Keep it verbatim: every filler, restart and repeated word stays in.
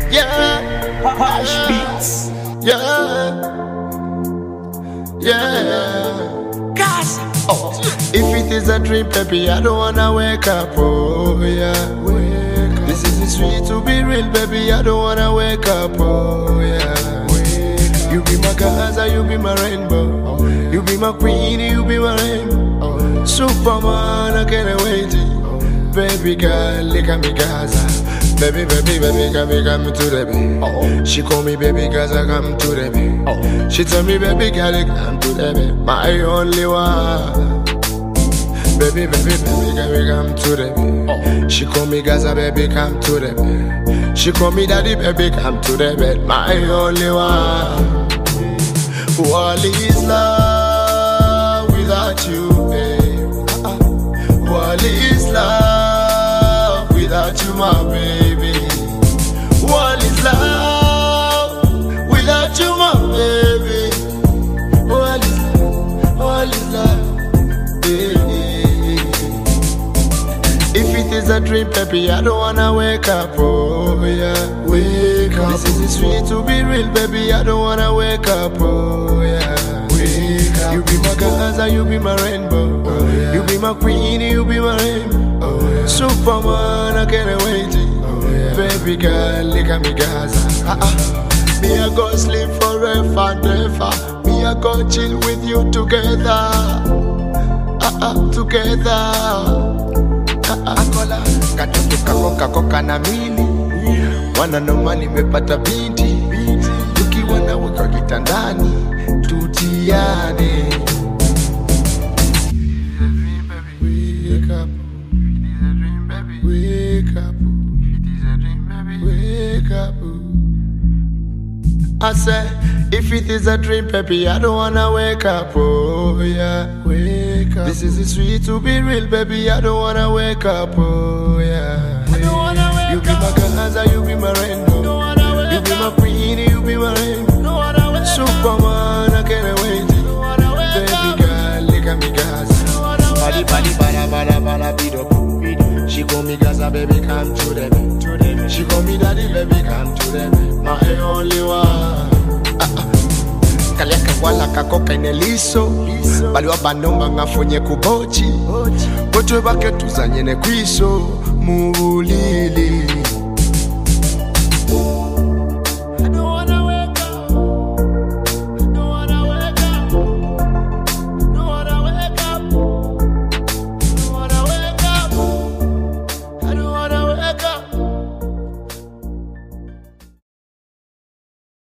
Yeah, Hash beats. yeah, yeah. Gaza. Oh, if it is a dream, baby, I don't wanna wake up. Oh, yeah. Wake up. This is sweet to be real, baby. I don't wanna wake up. Oh, yeah. Wake up. You be my Gaza, you be my rainbow. Oh, yeah. You be my queen, you be my rainbow. Oh, yeah. Superman, I can't wait. Oh, yeah. Baby girl, look at me, Gaza. Baby, baby, baby, come, come to the bed. Oh, she call me baby, cause I come to the bed. Oh, she tell me baby, girl, come to the bed. My only one. Baby, baby, baby, come, come to the bed. Oh, she call me Gaza, baby, come to the bed. She call me daddy, baby, come to the bed. My only one. What is love without you, babe? Uh-uh. What is love without you, my baby? What is love without you, my baby? What is love? What is love? Baby. If it is a dream, baby, I don't wanna wake up. Oh yeah, wake up. This is sweet to be real, baby. I don't wanna wake up. Oh yeah, wake up. You be my Gaza, you be my rainbow. Oh, yeah. You be my queen, you be my rainbow. Oh, yeah. Superman, I can't wait. Baby girl, look at me, Gaza. Uh-uh. Me, I go sleep forever and ever. Me, I go chill with you together. Uh-uh, together. Uh-uh. Akola, katoto kako kako kana mili. Wana nomani mepata binti. Tukiwa na weka kitandani, tutiane. Wake up. Wake up. Wake up. I say, if it is a dream, baby, I don't wanna wake up. Oh yeah, wake up. This is sweet to be real, baby. I don't wanna wake up. Oh yeah, I don't wanna wake you be my Gaza, you be my rainbow. Don't wanna wake you be my queen, you be my rainbow. Don't wanna wake Superman, I can't wait. Don't wanna wake baby girl, look at me, Gaza. Body, body, bada, bada, bada, beat up. She call me Gaza, baby, come to the bed. She call me daddy, baby, come to the bed. My only one. Kaliaka wala kakoka ineliso baliwa banomba ngafonye kubochi Botwe bake tuzanye ne kwiso Muli